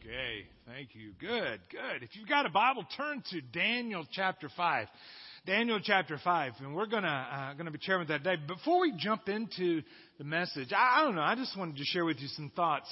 Okay, thank you. Good. If you've got a Bible, turn to Daniel chapter 5. Daniel chapter 5, and we're gonna be sharing with that today. Before we jump into the message, I don't know. I just wanted to share with you some thoughts.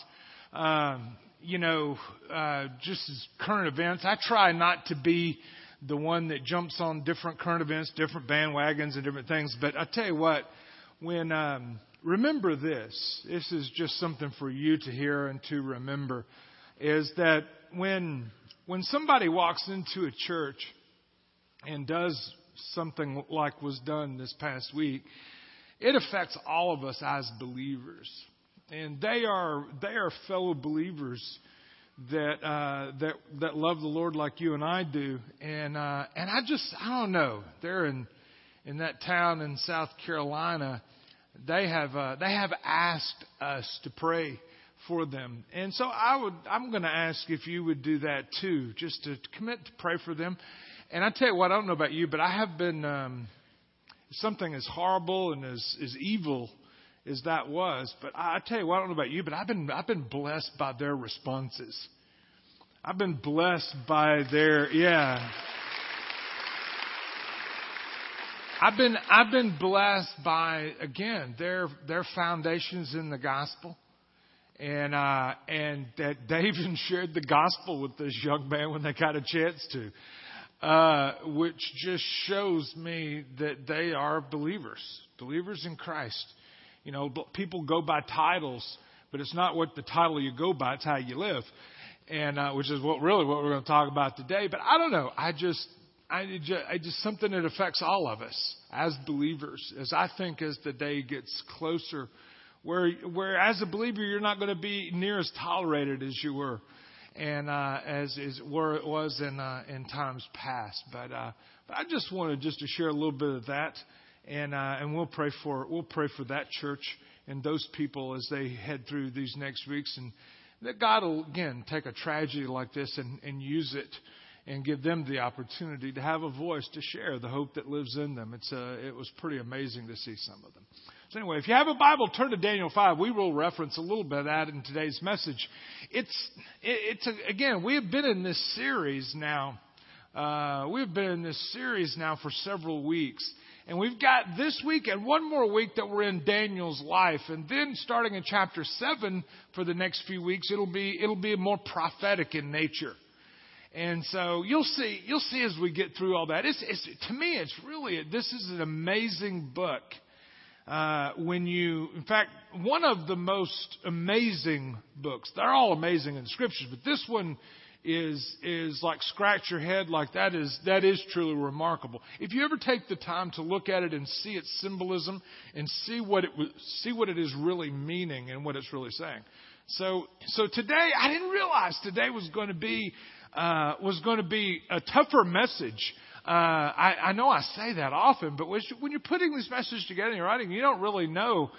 Just as current events, I try not to be the one that jumps on different current events, different bandwagons, and different things. But I tell you what, remember this. This is just something for you to hear and to remember. Is that when somebody walks into a church and does something like was done this past week, it affects all of us as believers, and they are fellow believers that love the Lord like you and I do, and I don't know. They're in that town in South Carolina. They have asked us to pray for them. And so I'm going to ask if you would do that too, just to commit to pray for them. And I tell you what, I don't know about you, but I have been, something as horrible and as evil as that was, but I tell you what, I don't know about you, but I've been blessed by their responses. I've been blessed by I've been blessed by, again, their foundations in the gospel. And that they even shared the gospel with this young man when they got a chance to, which just shows me that they are believers in Christ. You know, people go by titles, but it's not what the title you go by; it's how you live, and which is what we're going to talk about today. But I don't know. I just something that affects all of us as believers, as the day gets closer. Where as a believer, you're not going to be near as tolerated as you were, and as where it was in times past. But I just wanted to share a little bit of that, and we'll pray for that church and those people as they head through these next weeks, and that God will again take a tragedy like this and use it and give them the opportunity to have a voice to share the hope that lives in them. It was pretty amazing to see some of them. So anyway, if you have a Bible, turn to Daniel 5. We will reference a little bit of that in today's message. Again, we have been in this series now. We've been in this series now for several weeks. And we've got this week and one more week that we're in Daniel's life. And then starting in chapter 7 for the next few weeks, it'll be more prophetic in nature. And so you'll see as we get through all that. To me, this is an amazing book. In fact, one of the most amazing books, they're all amazing in the scriptures, but this one is like scratch your head, like that is truly remarkable. If you ever take the time to look at it and see its symbolism and see what it is really meaning and what it's really saying. So today, I didn't realize today was going to be a tougher message. I know I say that often, but when you're putting this message together and you're writing, you don't really know,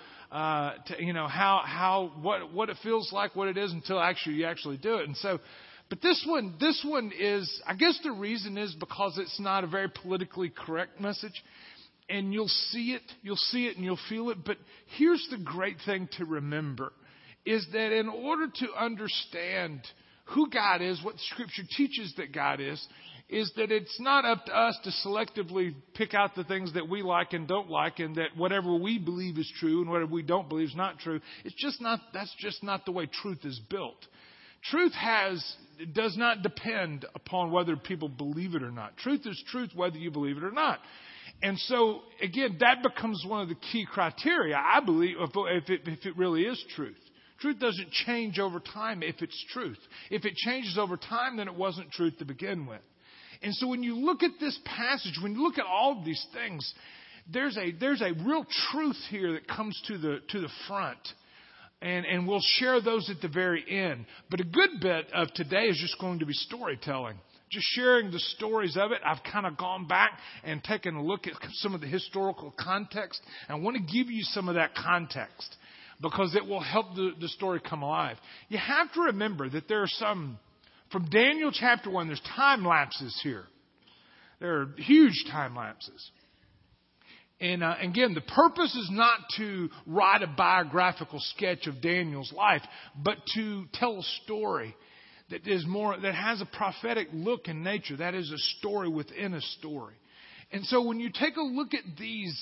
what it feels like, what it is until you actually do it. And so, but this one is, I guess the reason is because it's not a very politically correct message, and you'll see it and you'll feel it. But here's the great thing to remember is that in order to understand who God is, what the Scripture teaches that God is that it's not up to us to selectively pick out the things that we like and don't like, and that whatever we believe is true and whatever we don't believe is not true. That's just not the way truth is built. Truth does not depend upon whether people believe it or not. Truth is truth whether you believe it or not. And so, again, that becomes one of the key criteria, I believe, if it really is truth. Truth doesn't change over time if it's truth. If it changes over time, then it wasn't truth to begin with. And so when you look at this passage, when you look at all of these things, there's a real truth here that comes to the front. And we'll share those at the very end. But a good bit of today is just going to be storytelling. Just sharing the stories of it. I've kind of gone back and taken a look at some of the historical context. And I want to give you some of that context, because it will help the story come alive. You have to remember that there are from Daniel chapter 1, there's time lapses here. There are huge time lapses. And again, the purpose is not to write a biographical sketch of Daniel's life, but to tell a story that has a prophetic look in nature. That is a story within a story. And so when you take a look at these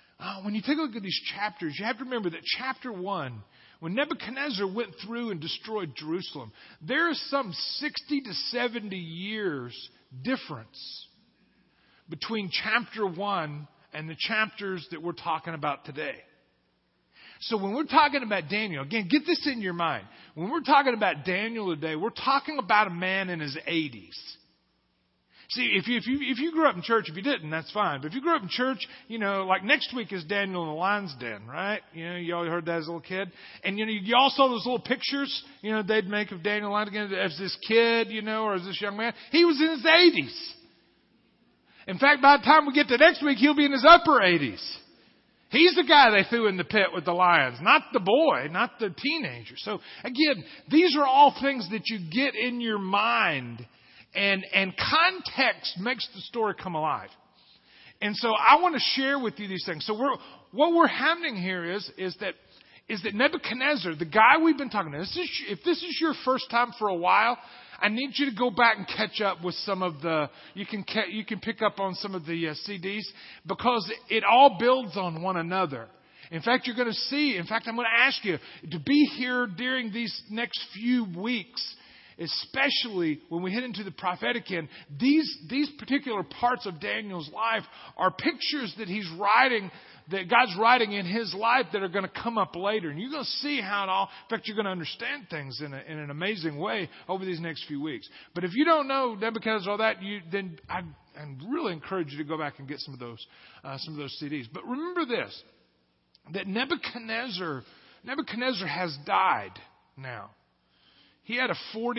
chapters, you have to remember that chapter 1, when Nebuchadnezzar went through and destroyed Jerusalem, there is some 60 to 70 years difference between chapter 1 and the chapters that we're talking about today. So when we're talking about Daniel, again, get this in your mind. When we're talking about Daniel today, we're talking about a man in his 80s. See, if you grew up in church, if you didn't, that's fine. But if you grew up in church, like next week is Daniel in the lion's den, right? You all heard that as a little kid. And, you all saw those little pictures, they'd make of Daniel in the lion's den as this kid, or as this young man. He was in his 80s. In fact, by the time we get to next week, he'll be in his upper 80s. He's the guy they threw in the pit with the lions, not the boy, not the teenager. So again, these are all things that you get in your mind, and context makes the story come alive. And so I want to share with you these things. So what we're happening here is that Nebuchadnezzar, the guy we've been talking to, if this is your first time for a while, I need you to go back and catch up with some of you can pick up on some of the CDs, because it all builds on one another. In fact, I'm going to ask you to be here during these next few weeks, especially when we head into the prophetic end. These particular parts of Daniel's life are pictures that he's writing, that God's writing in his life, that are going to come up later. And you're going to see how it all, in fact, you're going to understand things in an amazing way over these next few weeks. But if you don't know Nebuchadnezzar, all that, then I really encourage you to go back and get some of those CDs. But remember this, that Nebuchadnezzar has died now. He had a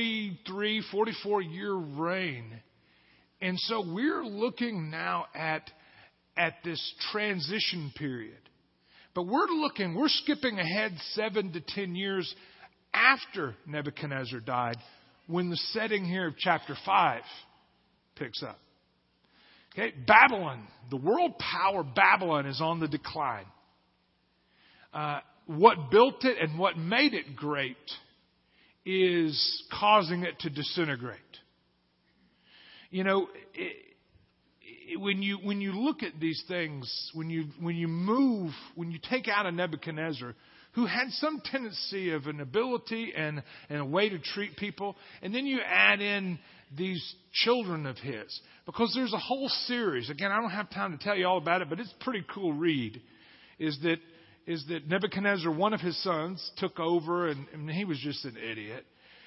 44 year reign. And so we're looking now at this transition period. But we're skipping ahead 7 to 10 years after Nebuchadnezzar died, when the setting here of chapter 5 picks up. Okay, Babylon, the world power Babylon, is on the decline. What built it and what made it great is causing it to disintegrate. When you look at these things, when you take out a Nebuchadnezzar who had some tendency of an ability and a way to treat people, and then you add in these children of his, because there's a whole series. Again, I don't have time to tell you all about it, but it's a pretty cool read. Is that Nebuchadnezzar, one of his sons, took over, and he was just an idiot.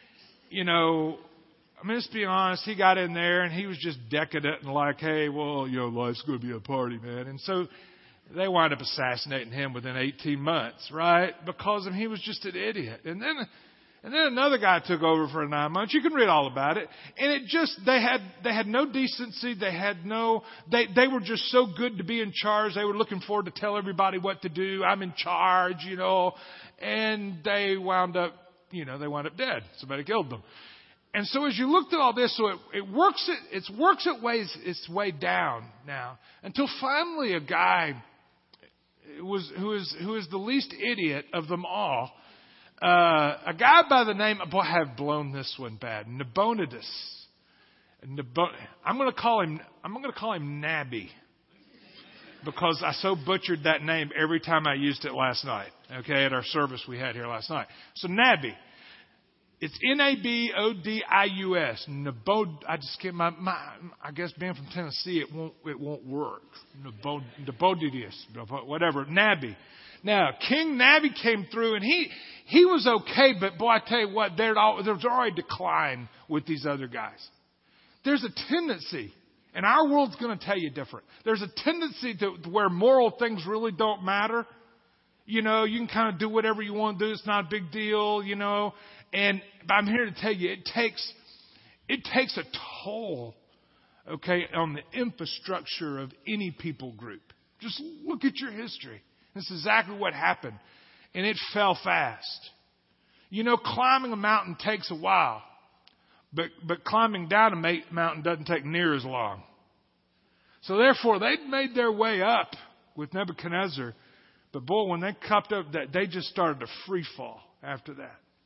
Let's be honest, he got in there and he was just decadent and like, hey, well, life's going to be a party, man. And so they wound up assassinating him within 18 months, right? Because he was just an idiot. And then another guy took over for 9 months. You can read all about it. And they had no decency. They were just so good to be in charge. They were looking forward to tell everybody what to do. I'm in charge, and they wound up dead. Somebody killed them. And so as you looked at all this, so it works its way down now, until finally a guy who is the least idiot of them all, a guy by the name, boy, I have blown this one bad, Nabonidus. I'm going to call him Nabby, because I so butchered that name every time I used it last night. Okay, at our service we had here last night. So Nabby. It's Nabodius. I just can't. I guess being from Tennessee, it won't work. Nabodius, whatever. Nabby. Now, King Nabby came through, and he was okay, but boy, I tell you what, there was already decline with these other guys. There's a tendency, and our world's going to tell you different. There's a tendency to where moral things really don't matter. You can kind of do whatever you want to do. It's not a big deal, But I'm here to tell you, it takes a toll, okay, on the infrastructure of any people group. Just look at your history. This is exactly what happened. And it fell fast. Climbing a mountain takes a while. But climbing down a mountain doesn't take near as long. So therefore, they'd made their way up with Nebuchadnezzar. But boy, when they cupped up, they just started to free fall after that.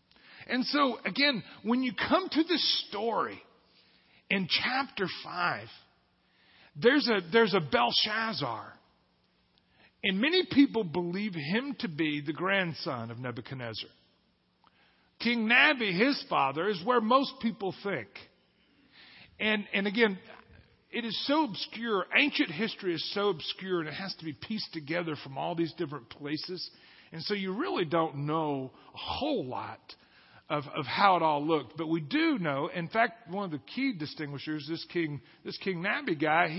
And so, again, when you come to this story in chapter 5, there's a Belshazzar. And many people believe him to be the grandson of Nebuchadnezzar. King Nabi, his father, is where most people think. And again, it is so obscure. Ancient history is so obscure, and it has to be pieced together from all these different places. And so you really don't know a whole lot of how it all looked. But we do know, in fact, one of the key distinguishers, this King Nabi guy,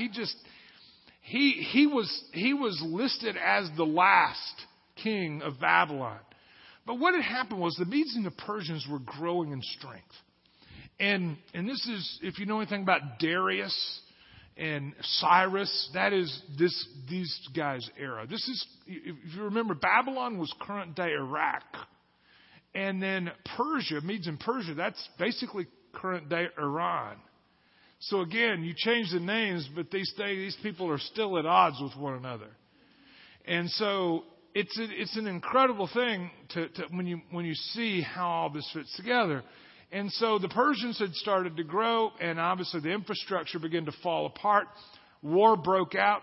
he was listed as the last king of Babylon. But what had happened was the Medes and the Persians were growing in strength. And this is, if you know anything about Darius and Cyrus, that is these guys' era. This is, if you remember, Babylon was current day Iraq. And then Persia, Medes and Persia, that's basically current day Iran. So again, you change the names, but these people are still at odds with one another. And so it's an incredible thing to when you see how all this fits together. And so the Persians had started to grow, and obviously the infrastructure began to fall apart. War broke out,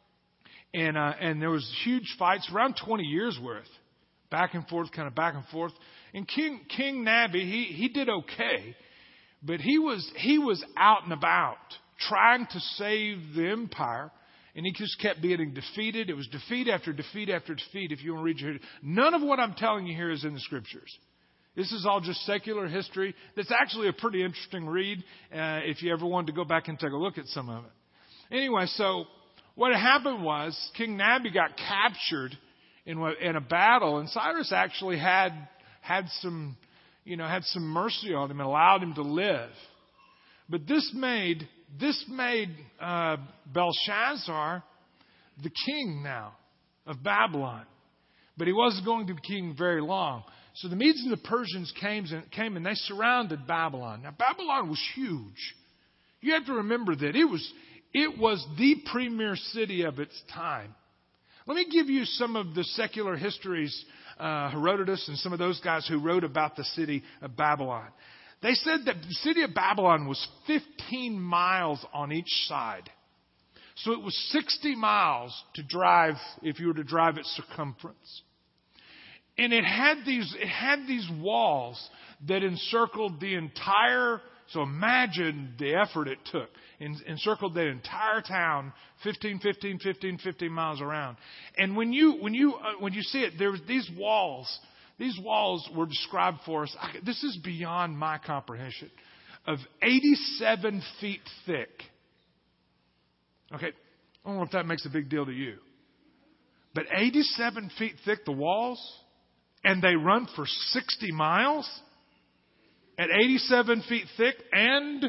and there was huge fights, around 20 years worth, back and forth. And King Nabi, he did okay, but he was out and about trying to save the empire, and he just kept getting defeated. It was defeat after defeat after defeat. If you want to read your history, none of what I'm telling you here is in the scriptures. This is all just secular history. That's actually a pretty interesting read if you ever wanted to go back and take a look at some of it. Anyway, so what happened was King Nabi got captured in a battle, and Cyrus actually had some mercy on him and allowed him to live. But this made Belshazzar the king now of Babylon. But he wasn't going to be king very long. So the Medes and the Persians came and they surrounded Babylon. Now, Babylon was huge. You have to remember that it was the premier city of its time. Let me give you some of the secular histories, Herodotus and some of those guys who wrote about the city of Babylon. They said that the city of Babylon was 15 miles on each side. So it was 60 miles to drive if you were to drive its circumference. And it had these walls that encircled the entire, so imagine the effort it took. Encircled the entire town, 15 miles around. And when you see it, there was these walls. These walls were described for us. This is beyond my comprehension. Of 87 feet thick. Okay, I don't know if that makes a big deal to you. But 87 feet thick, the walls, and they run for 60 miles at 87 feet thick and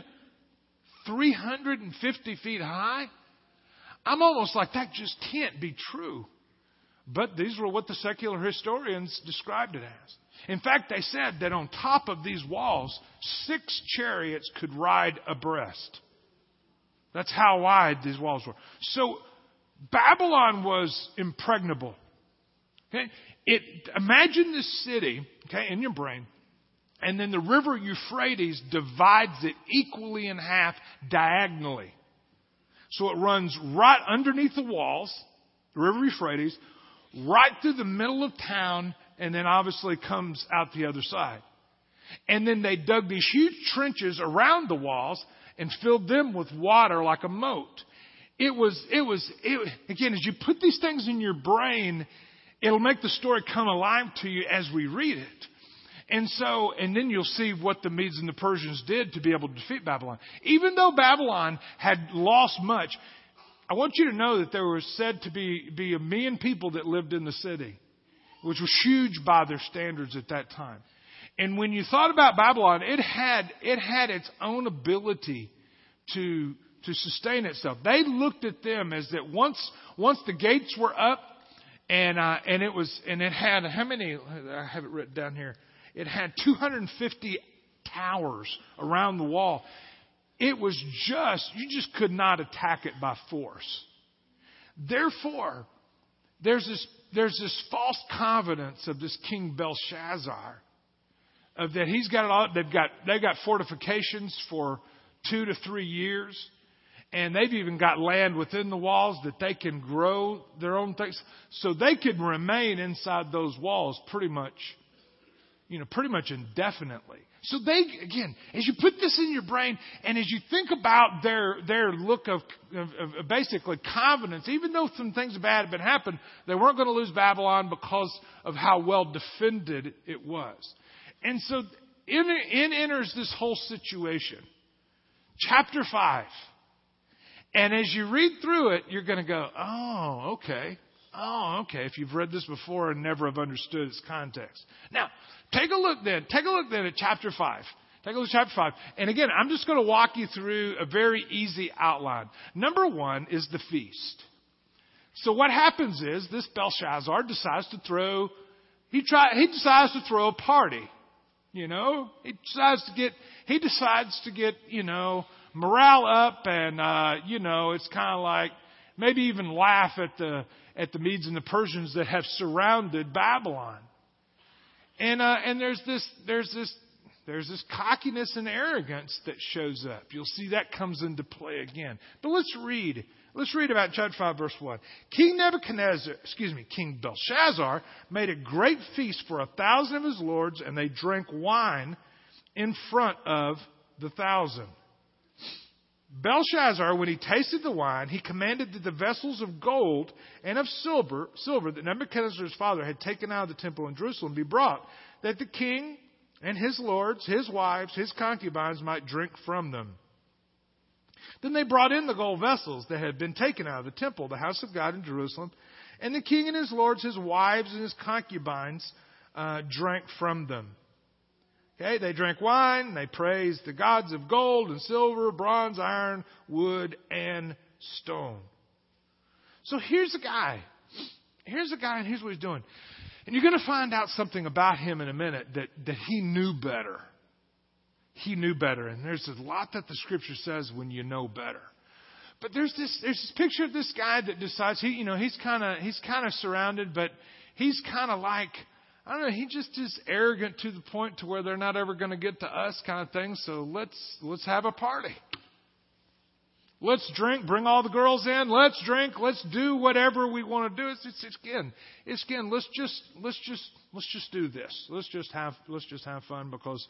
350 feet high. I'm almost like, that just can't be true. But these were what the secular historians described it as. In fact, they said that on top of these walls, 6 chariots could ride abreast. That's how wide these walls were. So Babylon was impregnable. Okay? Imagine this city, okay, in your brain, and then the river Euphrates divides it equally in half diagonally. So it runs right underneath the walls, the river Euphrates, right through the middle of town, and then obviously comes out the other side. And then they dug these huge trenches around the walls and filled them with water like a moat. It was again, as you put these things in your brain, it'll make the story come alive to you as we read it. And then you'll see what the Medes and the Persians did to be able to defeat Babylon. Even though Babylon had lost much, I want you to know that there was said to be 1 million people that lived in the city, which was huge by their standards at that time. And when you thought about Babylon, it had its own ability to sustain itself. They looked at them as that once the gates were up, and it had how many? I have it written down here. It had 250 towers around the wall. It was you just could not attack it by force. Therefore, there's this false confidence of this King Belshazzar that he's got it all. They've got fortifications for 2 to 3 years. And they've even got land within the walls that they can grow their own things. So they could remain inside those walls pretty much indefinitely. So again, as you put this in your brain and as you think about their look of basically confidence, even though some things bad had been happened, they weren't going to lose Babylon because of how well defended it was. And so in enters this whole situation. Chapter 5. And as you read through it, you're going to go, oh, okay. If you've read this before and never have understood its context. Now, take a look then at chapter 5. Take a look at chapter 5. And again, I'm just going to walk you through a very easy outline. Number 1 is the feast. So what happens is this Belshazzar decides to throw a party. You know, he decides to get, morale up and, it's kind of like maybe even laugh at the Medes and the Persians that have surrounded Babylon. And there's this cockiness and arrogance that shows up. You'll see that comes into play again. But let's read about chapter 5, verse 1. King Belshazzar made a great feast for 1,000 of his lords, and they drank wine in front of the 1,000. Belshazzar, when he tasted the wine, he commanded that the vessels of gold and of silver that Nebuchadnezzar's father had taken out of the temple in Jerusalem be brought, that the king and his lords, his wives, his concubines might drink from them. Then they brought in the gold vessels that had been taken out of the temple, the house of God in Jerusalem, and the king and his lords, his wives, and his concubines drank from them. Okay, they drank wine, they praised the gods of gold and silver, bronze, iron, wood, and stone. So here's a guy, and here's what he's doing. And you're going to find out something about him in a minute that he knew better. He knew better. And there's a lot that the scripture says when you know better. But there's this picture of this guy that decides he's kind of surrounded, but he's kind of like, I don't know, he just is arrogant to the point to where they're not ever going to get to us kind of thing. So let's have a party. Let's drink, bring all the girls in. Let's drink. Let's do whatever we want to do. It's again. Let's just do this. Let's just have fun because,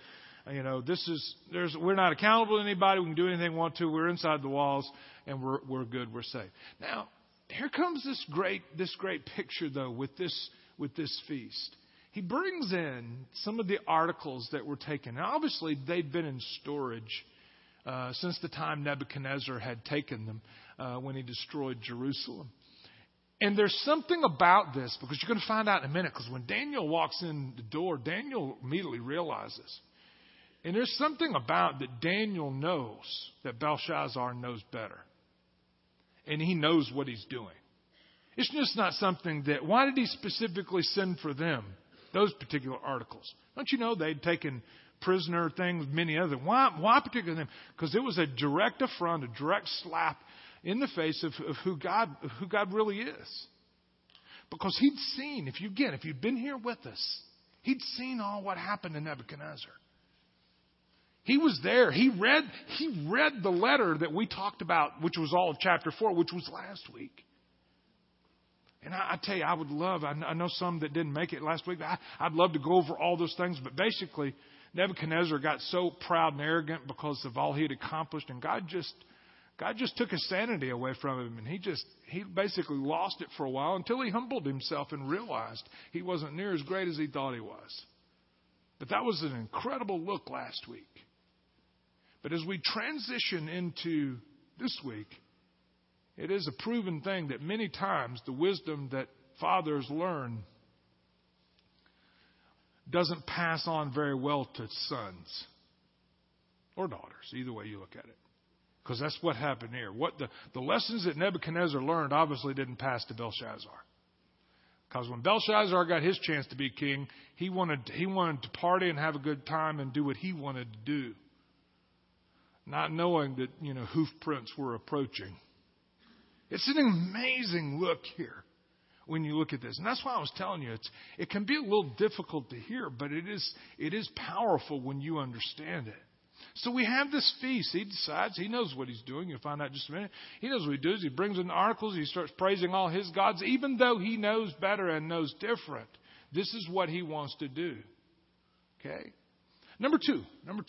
we're not accountable to anybody. We can do anything we want to. We're inside the walls and we're good. We're safe. Now, here comes this great picture though with this feast. He brings in some of the articles that were taken. Now, obviously, they'd been in storage since the time Nebuchadnezzar had taken them when he destroyed Jerusalem. And there's something about this, because you're going to find out in a minute, because when Daniel walks in the door, Daniel immediately realizes. And there's something about that Daniel knows that Belshazzar knows better. And he knows what he's doing. It's just not something that, why did he specifically send for them? Those particular articles. Don't you know they'd taken prisoner things, many other. Why particularly them? Because it was a direct affront, a direct slap in the face of who God really is. Because he'd seen, if you'd been here with us, he'd seen all what happened to Nebuchadnezzar. He was there. He read the letter that we talked about, which was all of chapter 4, which was last week. And I tell you, I know some that didn't make it last week. I'd love to go over all those things. But basically, Nebuchadnezzar got so proud and arrogant because of all he had accomplished. And God just took his sanity away from him. And he basically lost it for a while until he humbled himself and realized he wasn't near as great as he thought he was. But that was an incredible look last week. But as we transition into this week, it is a proven thing that many times the wisdom that fathers learn doesn't pass on very well to sons or daughters, either way you look at it. Because that's what happened here. What the lessons that Nebuchadnezzar learned obviously didn't pass to Belshazzar. Because when Belshazzar got his chance to be king, he wanted to party and have a good time and do what he wanted to do. Not knowing that, hoof prints were approaching. It's an amazing look here. when you look at this. And that's why I was telling you, it can be a little difficult to hear, but it is powerful when you understand it. So we have this feast. He decides, he knows what he's doing. You'll find out in just a minute. He knows what he does. He brings in the articles. He starts praising all his gods, even though he knows better and knows different. This is what he wants to do. Okay? Number two.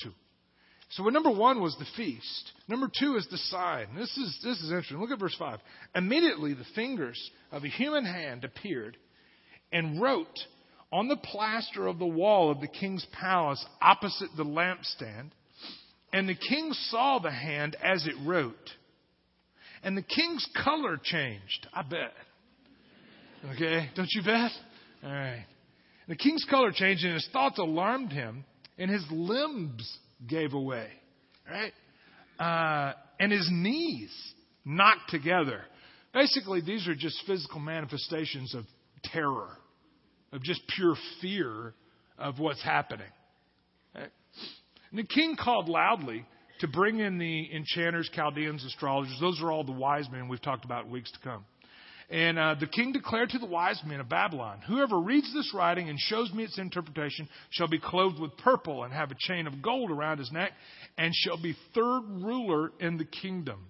So number one was the feast. Number two is the sign. This is interesting. Look at verse 5. Immediately the fingers of a human hand appeared and wrote on the plaster of the wall of the king's palace opposite the lampstand. And the king saw the hand as it wrote. And the king's color changed. I bet. Okay? Don't you bet? All right. The king's color changed and his thoughts alarmed him and his limbs gave away. Right? And his knees knocked together. Basically, these are just physical manifestations of terror, of just pure fear of what's happening. Right? And the king called loudly to bring in the enchanters, Chaldeans, astrologers. Those are all the wise men we've talked about in weeks to come. And the king declared to the wise men of Babylon, whoever reads this writing and shows me its interpretation shall be clothed with purple and have a chain of gold around his neck and shall be third ruler in the kingdom.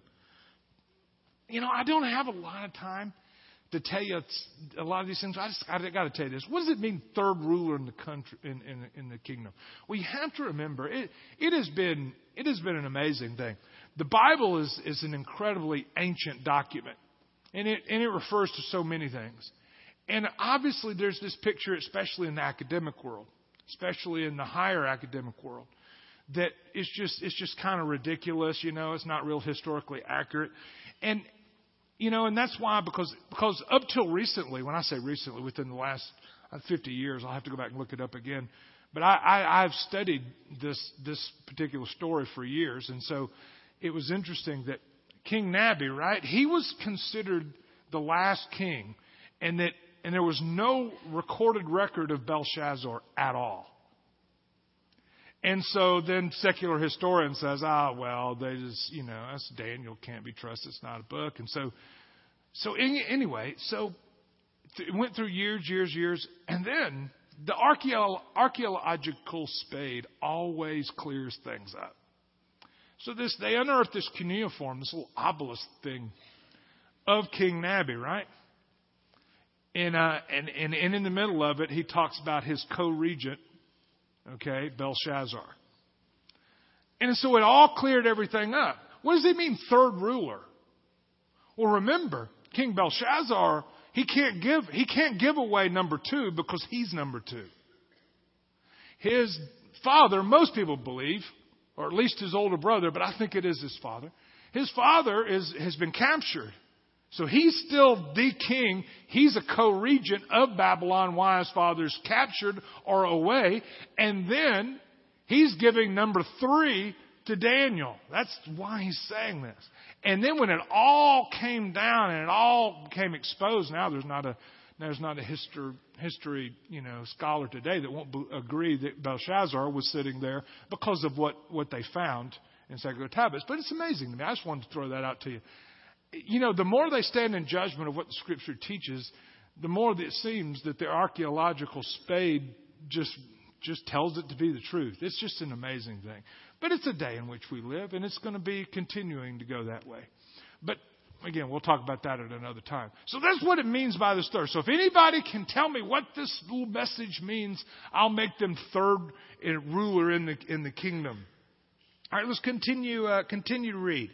You know, I don't have a lot of time to tell you a lot of these things. I got to tell you this. What does it mean, third ruler in the country, in the kingdom? Well, you have to remember, it has been an amazing thing. The Bible is an incredibly ancient document. And it refers to so many things. And obviously there's this picture, especially in the academic world, especially in the higher academic world, that it's just kind of ridiculous, you know, it's not real historically accurate. And, you know, and that's why, because up till recently, when I say recently, within the last 50 years, I'll have to go back and look it up again. But I've studied this particular story for years. And so it was interesting that King Nabi, right? He was considered the last king, and there was no recorded record of Belshazzar at all. And so then secular historian says, they just, you know, that's Daniel, can't be trusted. It's not a book. And so anyway, it went through years, and then the archaeological spade always clears things up. So they unearthed this cuneiform, this little obelisk thing of King Nabi, right? And in the middle of it, he talks about his co-regent, okay, Belshazzar. And so it all cleared everything up. What does he mean, third ruler? Well, remember, King Belshazzar, he can't give away number two because he's number two. His father, most people believe, or at least his older brother, but I think it is his father. His father has been captured. So he's still the king. He's a co-regent of Babylon while his father's captured or away. And then he's giving number 3 to Daniel. That's why he's saying this. And then when it all came down and it all became exposed, now there's not a history, scholar today that won't agree that Belshazzar was sitting there because of what they found in Sacred Tablets. But it's amazing to me. I just wanted to throw that out to you. The more they stand in judgment of what the Scripture teaches, the more that it seems that the archaeological spade just tells it to be the truth. It's just an amazing thing. But it's a day in which we live, and it's going to be continuing to go that way. But again, we'll talk about that at another time. So that's what it means by this third. So if anybody can tell me what this little message means, I'll make them third ruler in the kingdom. All right, let's continue to read.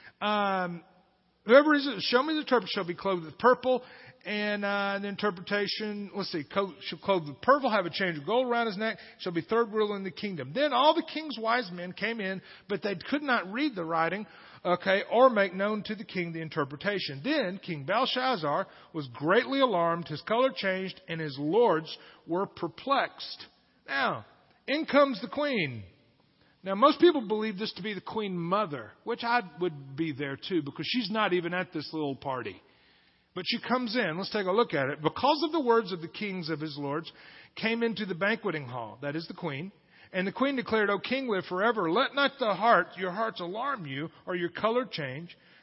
Whoever is it, show me the interpreter shall be clothed with purple. And the interpretation, shall clothe with purple, have a chain of gold around his neck, shall be third ruler in the kingdom. Then all the king's wise men came in, but they could not read the writing, or make known to the king the interpretation. Then King Belshazzar was greatly alarmed, his color changed, and his lords were perplexed. Now, in comes the queen. Now, most people believe this to be the queen mother, which I would be there too, because she's not even at this little party. But she comes in. Let's take a look at it. Because of the words of the kings of his lords, came into the banqueting hall. That is the queen. And the queen declared, O king, live forever. Let not your hearts alarm you, or your color change.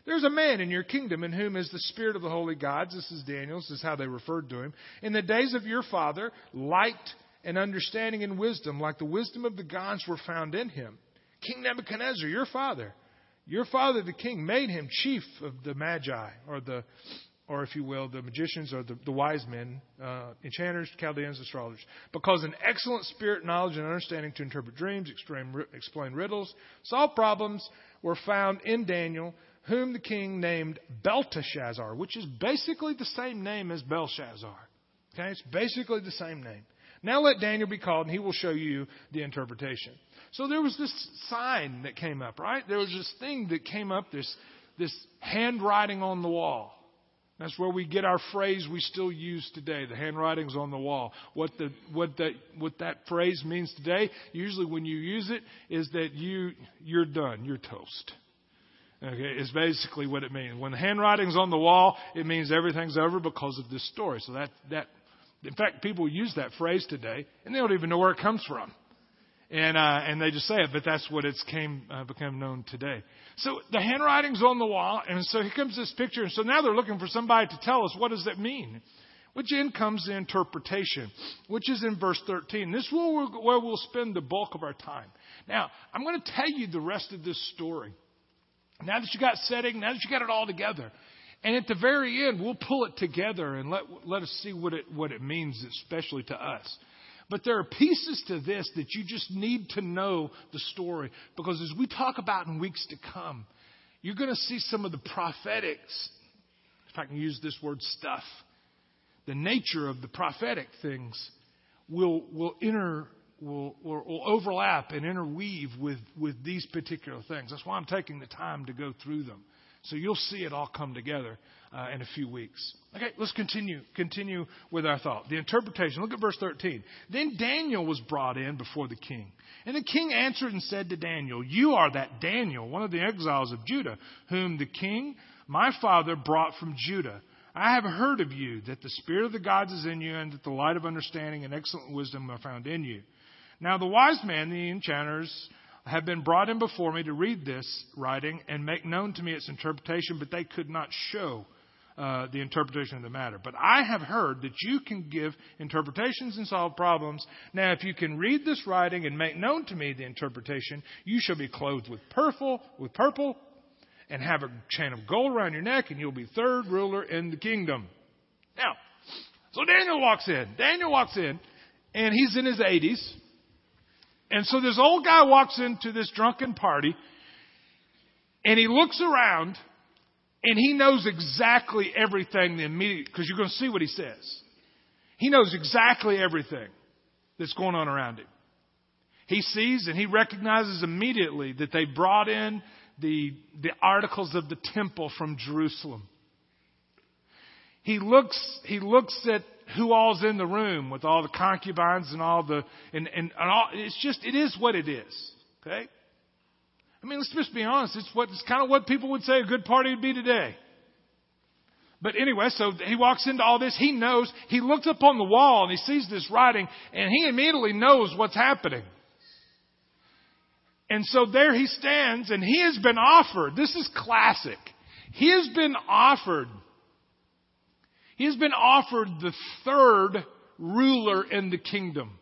There's a man in your kingdom in whom is the spirit of the holy gods. This is Daniel. This is how they referred to him. In the days of your father, light and understanding and wisdom, like the wisdom of the gods, were found in him. King Nebuchadnezzar, your father the king, made him chief of the magi, or if you will, the magicians or the wise men, enchanters, Chaldeans, astrologers. Because an excellent spirit, knowledge, and understanding to interpret dreams, explain riddles, solve problems were found in Daniel, whom the king named Belteshazzar, which is basically the same name as Belshazzar. Okay, it's basically the same name. Now let Daniel be called, and he will show you the interpretation. So there was this sign that came up, right? There was this thing that came up, this handwriting on the wall. That's where we get our phrase we still use today. The handwriting's on the wall. What that phrase means today, usually when you use it, is that you're done. You're toast. Okay, is basically what it means. When the handwriting's on the wall, it means everything's over because of this story. So that in fact, people use that phrase today, and they don't even know where it comes from. And they just say it, but that's what it's become known today. So the handwriting's on the wall, and so here comes this picture. And so now they're looking for somebody to tell us, what does that mean? Which in comes the interpretation, which is in verse 13. This is where we'll spend the bulk of our time. Now, I'm going to tell you the rest of this story. Now that you got setting, now that you got it all together. And at the very end, we'll pull it together and let us see what it means, especially to us. But there are pieces to this that you just need to know the story. Because as we talk about in weeks to come, you're going to see some of the prophetics, if I can use this word, stuff. The nature of the prophetic things will overlap and interweave with these particular things. That's why I'm taking the time to go through them. So you'll see it all come together in a few weeks. Okay, let's continue with our thought. The interpretation. Look at verse 13. Then Daniel was brought in before the king. And the king answered and said to Daniel, "You are that Daniel, one of the exiles of Judah, whom the king, my father, brought from Judah. I have heard of you, that the spirit of the gods is in you, and that the light of understanding and excellent wisdom are found in you. Now the wise men, the enchanters, have been brought in before me to read this writing and make known to me its interpretation, but they could not show the interpretation of the matter. But I have heard that you can give interpretations and solve problems. Now, if you can read this writing and make known to me the interpretation, you shall be clothed with purple, and have a chain of gold around your neck, and you'll be third ruler in the kingdom." Now, so Daniel walks in, and he's in his 80s. And so this old guy walks into this drunken party, and he looks around, and he knows exactly everything because you're going to see what he says. He knows exactly everything that's going on around him. He sees and he recognizes immediately that they brought in the articles of the temple from Jerusalem. He looks at who all's in the room with all the concubines and all and all. It is what it is. Okay? I mean, let's just be honest. It's kind of what people would say a good party would be today. But anyway, so he walks into all this. He knows. He looks up on the wall and he sees this writing, and he immediately knows what's happening. And so there he stands, and he has been offered. This is classic. He has been offered the third ruler in the kingdom.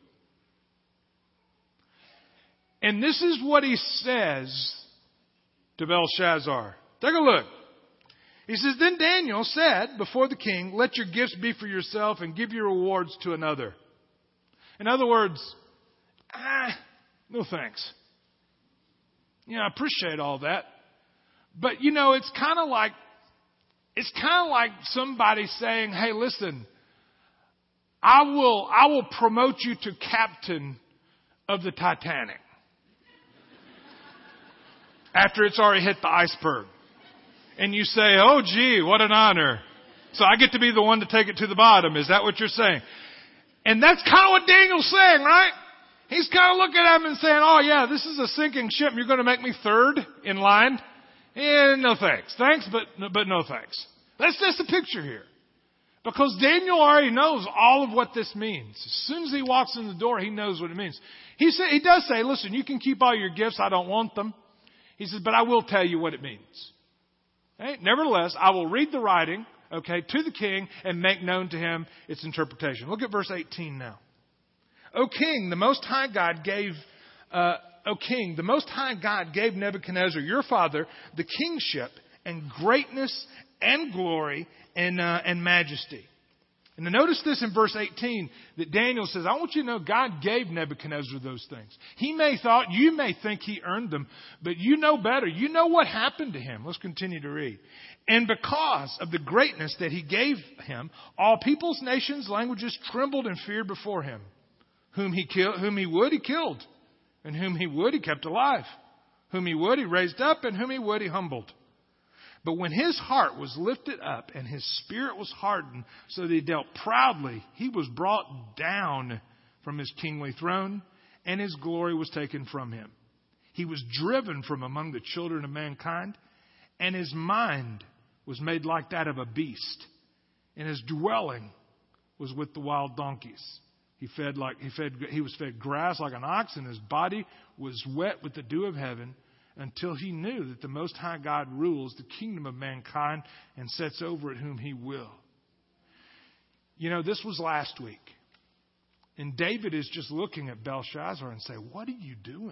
And this is what he says to Belshazzar. Take a look. He says, "Then Daniel said before the king, 'Let your gifts be for yourself and give your rewards to another.'" In other words, no thanks. I appreciate all that. But, it's kind of like somebody saying, "Hey, listen, I will promote you to captain of the Titanic after it's already hit the iceberg." And you say, "Oh, gee, what an honor. So I get to be the one to take it to the bottom." Is that what you're saying? And that's kind of what Daniel's saying, right? He's kind of looking at him and saying, "Oh, yeah, this is a sinking ship. You're going to make me third in line? No thanks. Thanks, but no thanks." That's just the picture here. Because Daniel already knows all of what this means. As soon as he walks in the door, he knows what it means. He does say, "Listen, you can keep all your gifts. I don't want them." He says, "But I will tell you what it means." Okay? Nevertheless, I will read the writing, okay, to the king and make known to him its interpretation. Look at verse 18 now. O king, the Most High God gave Nebuchadnezzar, your father, the kingship and greatness and glory and majesty. And notice this in verse 18 that Daniel says, I want you to know God gave Nebuchadnezzar those things. You may think he earned them, but you know better. You know what happened to him. Let's continue to read. And because of the greatness that he gave him, all peoples, nations, languages trembled and feared before him. Whom he would, he killed. And whom he would, he kept alive. Whom he would, he raised up. And whom he would, he humbled. But when his heart was lifted up and his spirit was hardened so that he dealt proudly, he was brought down from his kingly throne and his glory was taken from him. He was driven from among the children of mankind and his mind was made like that of a beast and his dwelling was with the wild donkeys. He was fed grass like an ox and his body was wet with the dew of heaven, until he knew that the Most High God rules the kingdom of mankind and sets over it whom he will. You know, this was last week. And David is just looking at Belshazzar and say, what are you doing?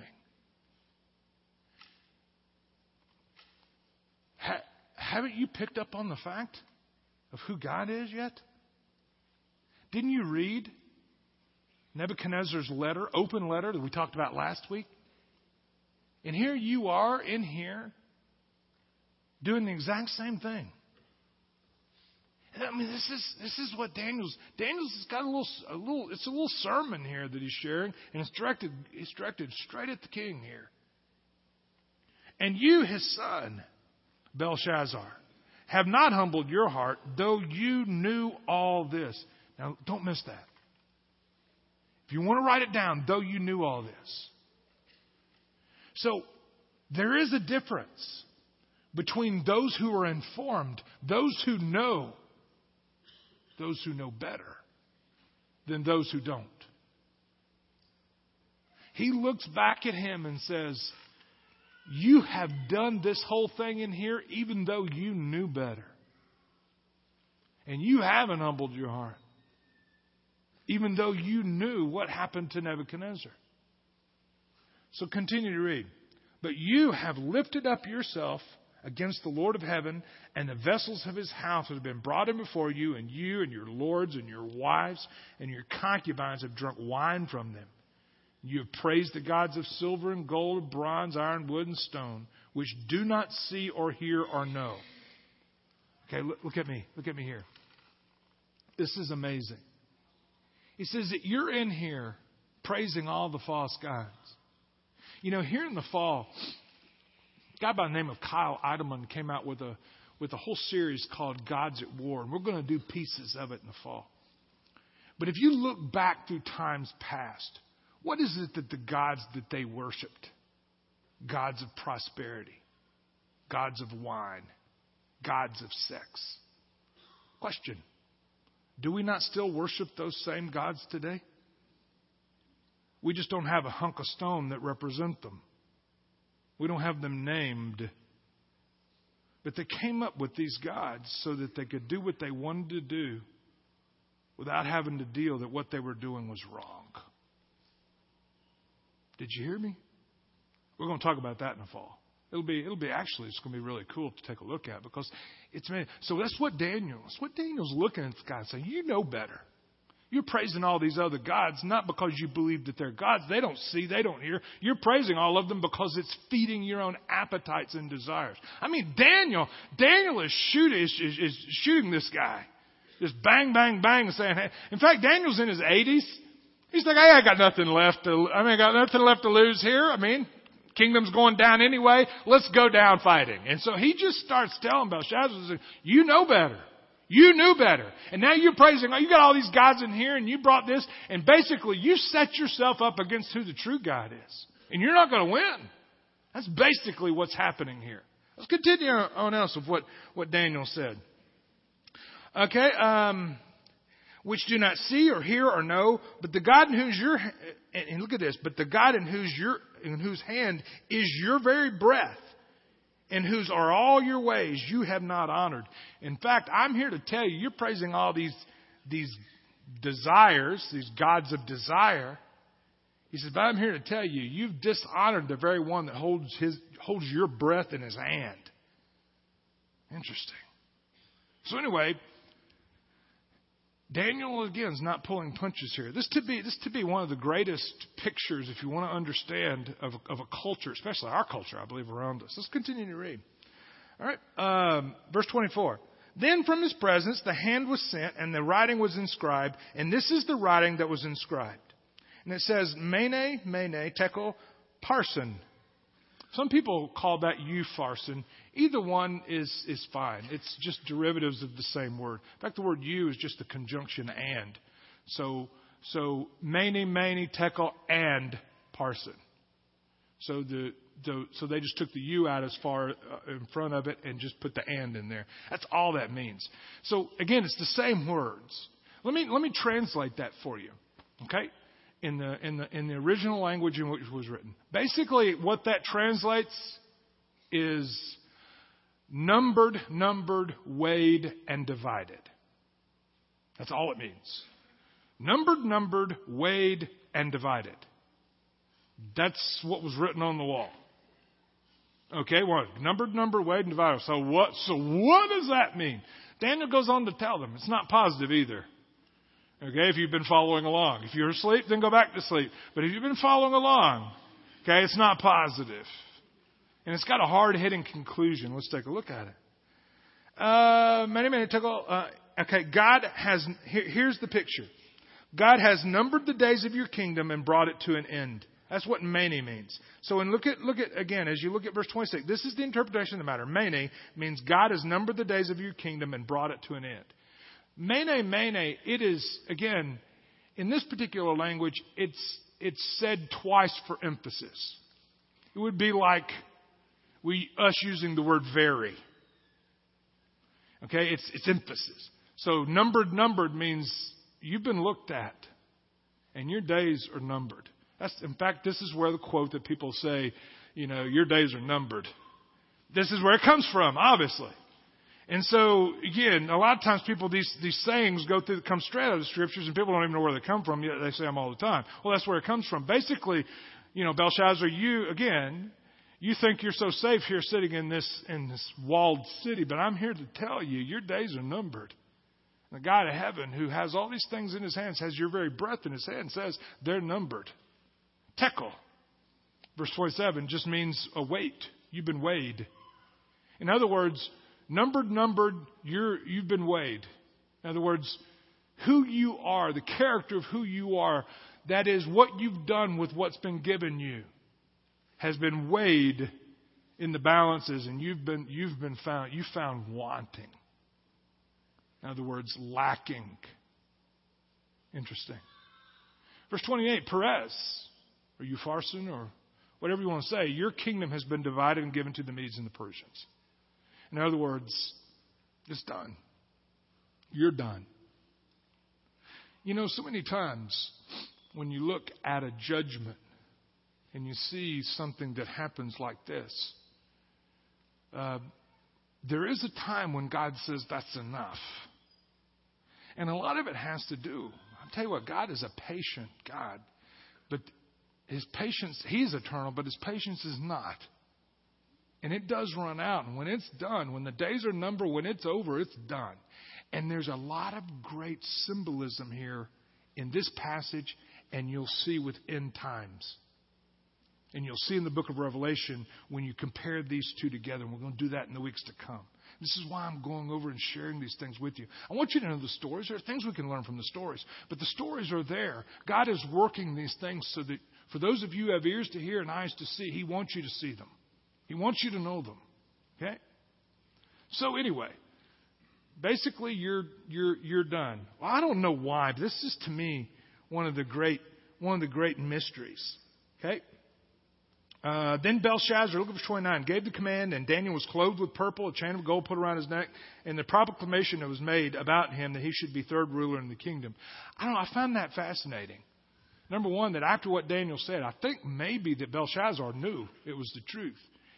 Haven't you picked up on the fact of who God is yet? Didn't you read Nebuchadnezzar's letter, open letter that we talked about last week? And here you are in here doing the exact same thing. I mean, this is what Daniel's has got it's a little sermon here that he's sharing, and it's directed straight at the king here. And you, his son, Belshazzar, have not humbled your heart, though you knew all this. Now, don't miss that. If you want to write it down, though you knew all this. So, there is a difference between those who are informed, those who know better than those who don't. He looks back at him and says, you have done this whole thing in here even though you knew better. And you haven't humbled your heart. Even though you knew what happened to Nebuchadnezzar. So continue to read. But you have lifted up yourself against the Lord of heaven, and the vessels of his house have been brought in before you, and your lords and your wives and your concubines have drunk wine from them. You have praised the gods of silver and gold, bronze, iron, wood, and stone, which do not see or hear or know. Okay, look at me. Look at me here. This is amazing. He says that you're in here praising all the false gods. You know, here in the fall, a guy by the name of Kyle Idleman came out with a whole series called Gods at War. And we're going to do pieces of it in the fall. But if you look back through times past, what is it that the gods that they worshipped? Gods of prosperity, gods of wine, gods of sex. Question, do we not still worship those same gods today? We just don't have a hunk of stone that represent them. We don't have them named. But they came up with these gods so that they could do what they wanted to do without having to deal that what they were doing was wrong. Did you hear me? We're going to talk about that in the fall. It's going to be really cool to take a look at because it's made. So that's what Daniel's looking at this guy and saying, you know better. You're praising all these other gods, not because you believe that they're gods. They don't see, they don't hear. You're praising all of them because it's feeding your own appetites and desires. I mean, Daniel is shooting this guy. Just bang, bang, bang, saying, hey. In fact, Daniel's in his 80s. He's like, hey, I got nothing left to lose here. I mean, kingdom's going down anyway. Let's go down fighting. And so he just starts telling Belshazzar, you know better. You knew better. And now you're praising, you got all these gods in here and you brought this. And basically you set yourself up against who the true God is. And you're not going to win. That's basically what's happening here. Let's continue on else of what Daniel said. Okay, which do not see or hear or know, but the God in whose hand is your very breath in whose are all your ways you have not honored. In fact, I'm here to tell you, you're praising all these desires, these gods of desire. He says, but I'm here to tell you, you've dishonored the very one that holds your breath in his hand. Interesting. So anyway, Daniel, again, is not pulling punches here. This to be one of the greatest pictures, if you want to understand, of a culture, especially our culture, I believe, around us. Let's continue to read. All right, verse 24. Then from his presence the hand was sent, and the writing was inscribed, and this is the writing that was inscribed. And it says, Mene, Mene, Tekel, Parsin. Some people call that Upharsin. Either one is fine. It's just derivatives of the same word. In fact, the word you is just the conjunction and. So Mene, Mene, Tekel, and Parsin. So they just took the you out as far in front of it and just put the and in there. That's all that means. So again, it's the same words. Let me translate that for you. Okay? In the original language in which it was written. Basically, what that translates is numbered, weighed, and divided. That's all it means. Numbered, weighed, and divided. That's what was written on the wall. Okay, one. Numbered, weighed, and divided. So what does that mean? Daniel goes on to tell them. It's not positive either. Okay, if you've been following along. If you're asleep, then go back to sleep. But if you've been following along, okay, it's not positive. And it's got a hard-hitting conclusion. Let's take a look at it. Okay, God has, here's the picture. God has numbered the days of your kingdom and brought it to an end. That's what mene means. So look at again, as you look at verse 26, this is the interpretation of the matter. Mene means God has numbered the days of your kingdom and brought it to an end. Mene, it is, again, in this particular language, it's said twice for emphasis. It would be like us using the word very. Okay, it's emphasis. So numbered means you've been looked at and your days are numbered. In fact, this is where the quote that people say, your days are numbered. This is where it comes from, obviously. And so, again, a lot of times these sayings come straight out of the scriptures and people don't even know where they come from, yet they say them all the time. Well, that's where it comes from. Basically, Belshazzar, you think you're so safe here sitting in this walled city, but I'm here to tell you, your days are numbered. The God of heaven who has all these things in his hands, has your very breath in his hand, says they're numbered. Tekel, verse 27, just means a weight. You've been weighed. In other words, numbered, you've been weighed. In other words, who you are, the character of who you are, that is what you've done with what's been given you, has been weighed in the balances, and you've been found wanting. In other words, lacking. Interesting. Verse 28, Perez, or Upharsin, or whatever you want to say, your kingdom has been divided and given to the Medes and the Persians. In other words, it's done. You're done. So many times when you look at a judgment and you see something that happens like this, there is a time when God says that's enough. And a lot of it has to do, I'll tell you what, God is a patient God. But his patience, he's eternal, but his patience is not. And it does run out. And when it's done, when the days are numbered, when it's over, it's done. And there's a lot of great symbolism here in this passage, and you'll see with end times. And you'll see in the book of Revelation when you compare these two together. And we're going to do that in the weeks to come. This is why I'm going over and sharing these things with you. I want you to know the stories. There are things we can learn from the stories. But the stories are there. God is working these things so that for those of you who have ears to hear and eyes to see, he wants you to see them. He wants you to know them. Okay? So anyway, basically you're done. Well, I don't know why, but this is to me one of the great mysteries. Okay? Then Belshazzar, look at verse 29, gave the command, and Daniel was clothed with purple, a chain of gold put around his neck, and the proclamation that was made about him that he should be third ruler in the kingdom. I found that fascinating. Number one, that after what Daniel said, I think maybe that Belshazzar knew it was the truth.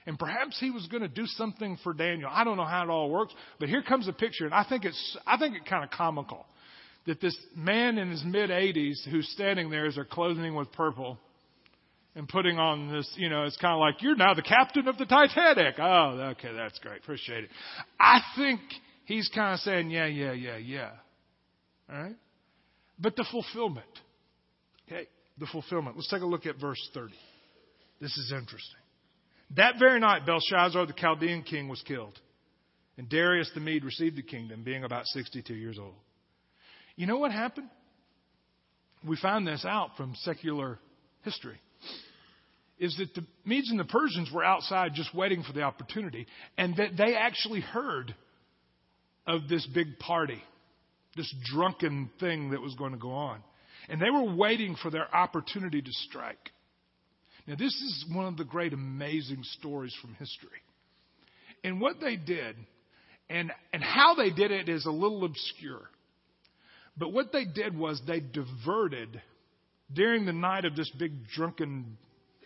And perhaps he was going to do something for Daniel. I don't know how it all works, but here comes a picture, and I think it kind of comical that this man in his mid-80s who's standing there as they're clothing with purple and putting on this, it's kind of like, you're now the captain of the Titanic. Oh, okay, that's great. Appreciate it. I think he's kind of saying, yeah. All right? But the fulfillment. Okay, the fulfillment. Let's take a look at verse 30. This is interesting. That very night, Belshazzar, the Chaldean king, was killed. And Darius the Mede received the kingdom, being about 62 years old. You know what happened? We find this out from secular history. Is that the Medes and the Persians were outside just waiting for the opportunity. And that they actually heard of this big party, this drunken thing that was going to go on. And they were waiting for their opportunity to strike. Now, this is one of the great, amazing stories from history. And what they did, and how they did it is a little obscure. But what they did was they diverted, during the night of this big drunken,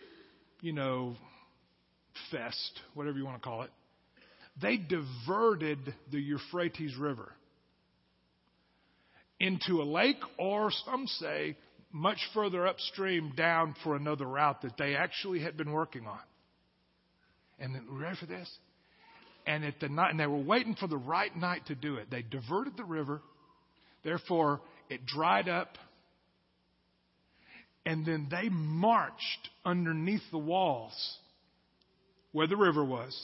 fest, whatever you want to call it, they diverted the Euphrates River into a lake, or some say much further upstream down for another route that they actually had been working on. And then, ready for this? And at the night, and they were waiting for the right night to do it. They diverted the river, therefore it dried up, and then they marched underneath the walls where the river was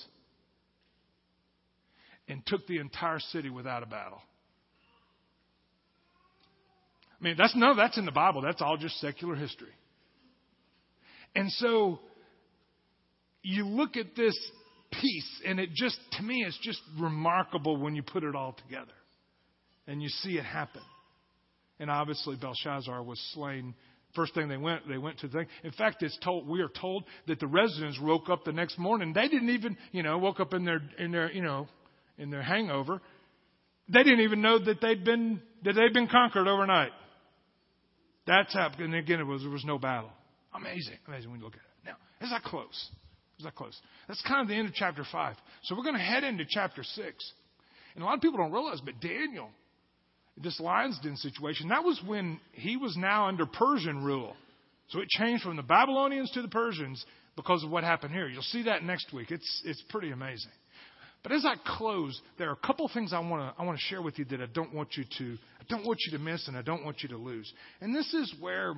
and took the entire city without a battle. I mean, none of that's in the Bible. That's all just secular history. And so you look at this piece, and to me, it's just remarkable when you put it all together and you see it happen. And obviously, Belshazzar was slain. First thing they went to the thing. In fact, we are told that the residents woke up the next morning. They didn't even, woke up in their hangover. They didn't even know that they'd been conquered overnight. That's happened. And again, there was no battle. Amazing when you look at it. Now, as I close, that's kind of the end of chapter 5. So we're going to head into chapter 6. And a lot of people don't realize, but Daniel, this lion's den situation, that was when he was now under Persian rule. So it changed from the Babylonians to the Persians because of what happened here. You'll see that next week. It's pretty amazing. But as I close, there are a couple of things I want to share with you that I don't want you to miss, and I don't want you to lose. And this is where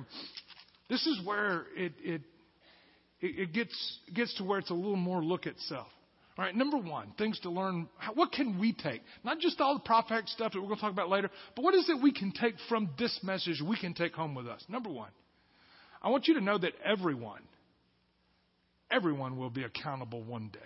it gets to where it's a little more look at self. All right, number one, things to learn. What can we take? Not just all the prophetic stuff that we're going to talk about later, but what is it we can take from this message we can take home with us? Number one, I want you to know that everyone will be accountable one day.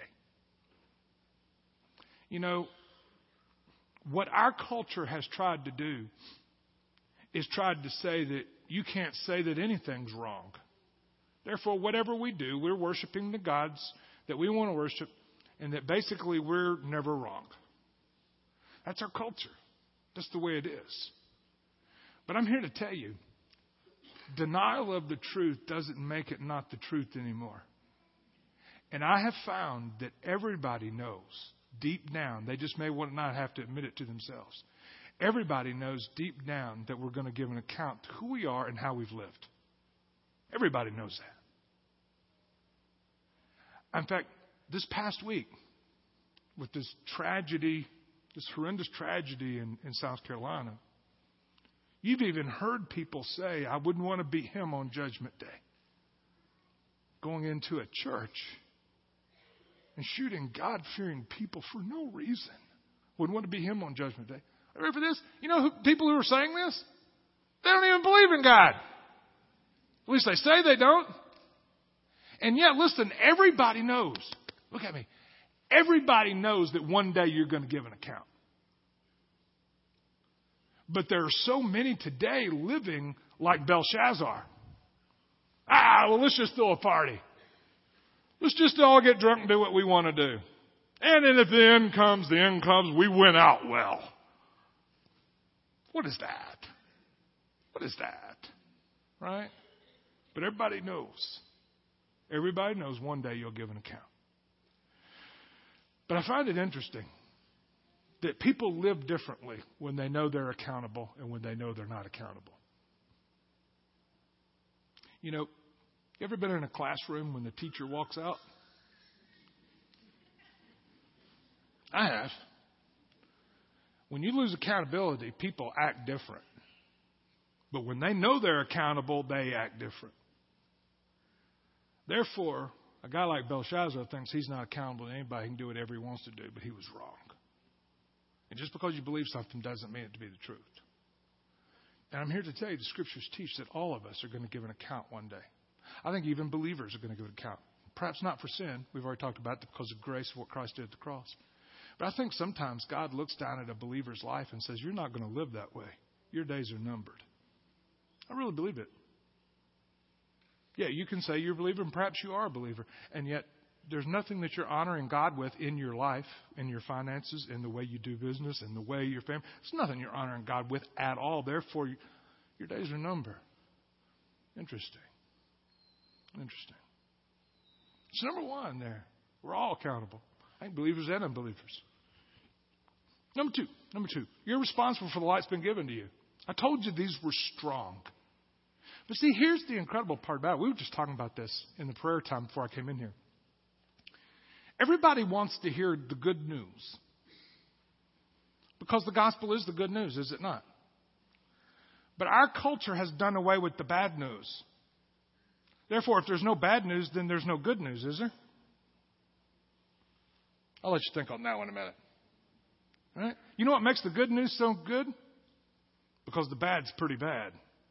What our culture has tried to do is tried to say that you can't say that anything's wrong. Therefore, whatever we do, we're worshiping the gods that we want to worship, and that basically we're never wrong. That's our culture. That's the way it is. But I'm here to tell you, denial of the truth doesn't make it not the truth anymore. And I have found that everybody knows deep down, they just may not have to admit it to themselves. Everybody knows deep down that we're going to give an account to who we are and how we've lived. Everybody knows that. In fact, this past week, with this horrendous tragedy in South Carolina, you've even heard people say, I wouldn't want to be him on Judgment Day. Going into a church and shooting God-fearing people for no reason. Wouldn't want to be him on Judgment Day. Ready for this? People who are saying this, they don't even believe in God. At least they say they don't. And yet, listen, everybody knows. Look at me. Everybody knows that one day you're going to give an account. But there are so many today living like Belshazzar. Let's just throw a party. Let's just all get drunk and do what we want to do. And then if the end comes, we win out well. What is that? What is that? Right? But everybody knows. Everybody knows one day you'll give an account. But I find it interesting that people live differently when they know they're accountable and when they know they're not accountable. You know, you ever been in a classroom when the teacher walks out? I have. When you lose accountability, people act different. But when they know they're accountable, they act different. Therefore, a guy like Belshazzar thinks he's not accountable to anybody. He can do whatever he wants to do, but he was wrong. And just because you believe something doesn't mean it to be the truth. And I'm here to tell you the Scriptures teach that all of us are going to give an account one day. I think even believers are going to give an account. Perhaps not for sin. We've already talked about it because of grace of what Christ did at the cross. But I think sometimes God looks down at a believer's life and says, you're not going to live that way. Your days are numbered. I really believe it. Yeah, you can say you're a believer, and perhaps you are a believer. And yet, there's nothing that you're honoring God with in your life, in your finances, in the way you do business, in the way your family. There's nothing you're honoring God with at all. Therefore, your days are numbered. Interesting. So number one there, we're all accountable. I think believers and unbelievers. Number two, you're responsible for the light's been given to you. I told you these were strong. But see, here's the incredible part about it. We were just talking about this in the prayer time before I came in here. Everybody wants to hear the good news. Because the gospel is the good news, is it not? But our culture has done away with the bad news. Therefore, if there's no bad news, then there's no good news, is there? I'll let you think on that one in a minute. All right? You know what makes the good news so good? Because the bad's pretty bad.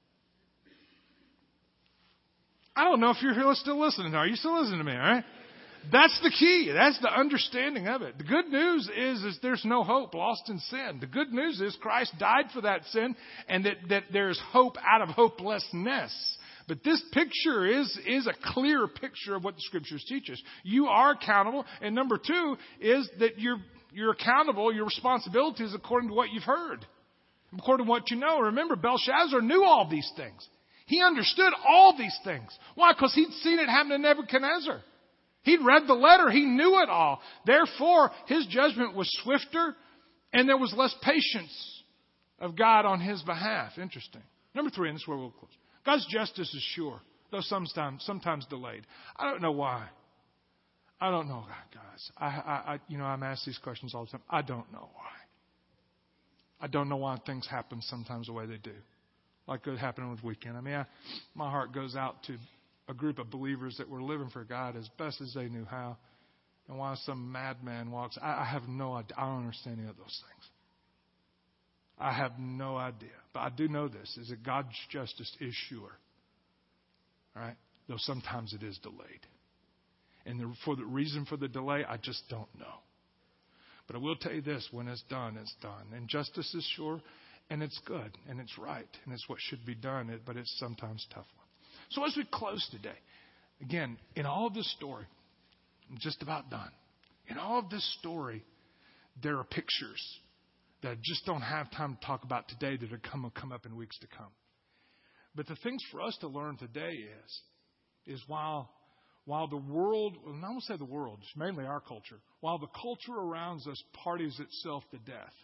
I don't know if you're here still listening. Are you still listening to me? All right? That's the key. That's the understanding of it. The good news is there's no hope lost in sin. The good news is Christ died for that sin and that there's hope out of hopelessness. But this picture is a clear picture of what the Scriptures teach us. You are accountable. And number two is that you're accountable. Your responsibility is according to what you've heard, according to what you know. Remember, Belshazzar knew all these things. He understood all these things. Why? Because he'd seen it happen to Nebuchadnezzar. He'd read the letter. He knew it all. Therefore, his judgment was swifter and there was less patience of God on his behalf. Interesting. Number three, and this is where we'll close. God's justice is sure, though sometimes delayed. I don't know why. I don't know, guys. I'm asked these questions all the time. I don't know why. I don't know why things happen sometimes the way they do. Like it happened with weekend. My heart goes out to a group of believers that were living for God as best as they knew how. And why some madman walks. I have no idea. I don't understand any of those things. I have no idea. But I do know this, is that God's justice is sure. All right? Though sometimes it is delayed. And for the reason for the delay, I just don't know. But I will tell you this, when it's done, it's done. And justice is sure, and it's good, and it's right, and it's what should be done, but it's sometimes a tough one. So as we close today, again, in all of this story, I'm just about done. In all of this story, there are pictures that I just don't have time to talk about today that are come up in weeks to come. But the things for us to learn today is while the world, well, I won't say the world, it's mainly our culture, while the culture around us parties itself to death,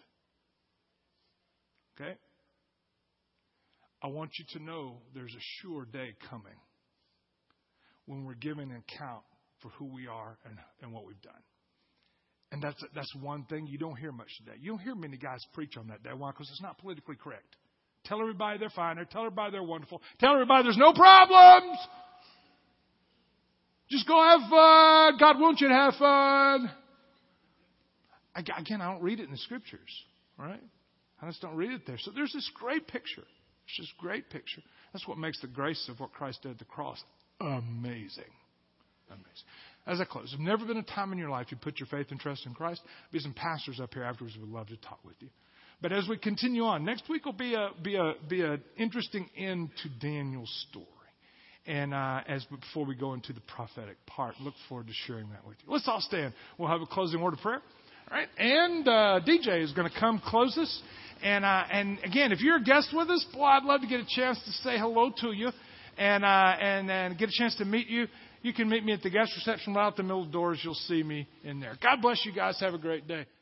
okay? I want you to know there's a sure day coming when we're giving an account for who we are and what we've done. And that's one thing you don't hear much today. You don't hear many guys preach on that day. Why? Because it's not politically correct. Tell everybody they're fine. Tell everybody they're wonderful. Tell everybody there's no problems. Just go have fun. God wants you to have fun. Again, I don't read it in the Scriptures. All right? I just don't read it there. So there's this great picture. It's just a great picture. That's what makes the grace of what Christ did at the cross amazing. Amazing. As I close, there's never been a time in your life you put your faith and trust in Christ. There'll be some pastors up here afterwards who would love to talk with you. But as we continue on, next week will be an interesting end to Daniel's story. And before we go into the prophetic part, look forward to sharing that with you. Let's all stand. We'll have a closing word of prayer. All right, and DJ is going to come close us. And again, if you're a guest with us, boy, I'd love to get a chance to say hello to you and get a chance to meet you. you can meet me at the guest reception right out the middle doors. You'll see me in there. God bless you guys. Have a great day.